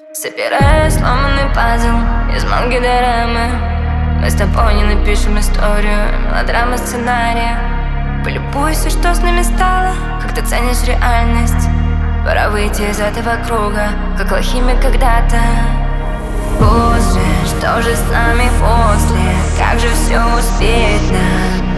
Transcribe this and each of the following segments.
Собирая сломанный пазл из манги до рамы, мы с тобой не напишем историю, мелодрама сценария. Полюбуйся, что с нами стало, как ты ценишь реальность. Пора выйти из этого круга, как плохими когда-то. Боже, что же с нами после? Как же все успеть нам?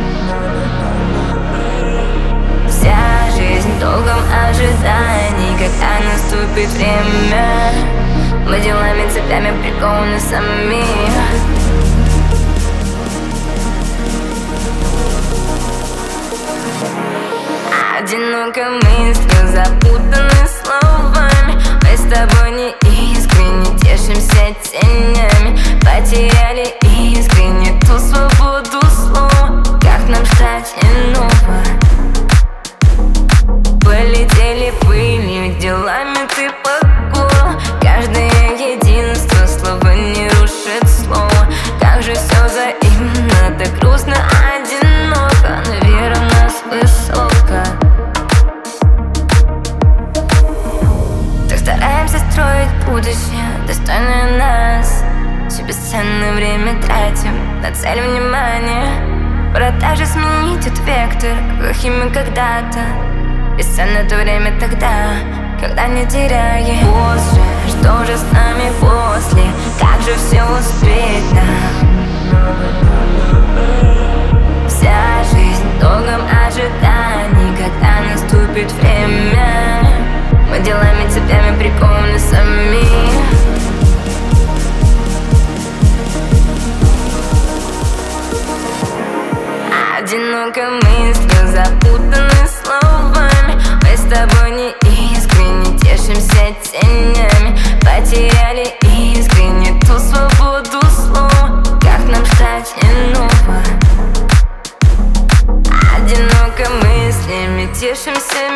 Вся жизнь в долгом ожидании, когда наступит время. Мы делами, цепями прикованы сами. Одиноко мысли, запутаны словами. Мы с тобой не искренне тешимся тенями. Потеряли искренне ту свободу слова. Как нам ждать иного? Полетели пылью, делами ты по горло. Каждое единство, слово не рушит слово. Как же все взаимно, так грустно, одиноко. Но вера в нас высока. Так стараемся строить будущее, достойное нас. Все бесценное время тратим на цель внимания. Пора даже сменить этот вектор, плохими когда-то. Бесценно то время тогда, когда не теряем. Боже, что же с нами после? Как же все успеть нам? Вся жизнь в долгом ожидании, когда наступит время. Мы делами, цепями прикованы сами. Одиноко мысли, запутаны словами. Мы с тобой не искренне тешимся тенями. Потеряли искренне ту свободу слова. Как нам ждать иного? Одиноко мыслями тешимся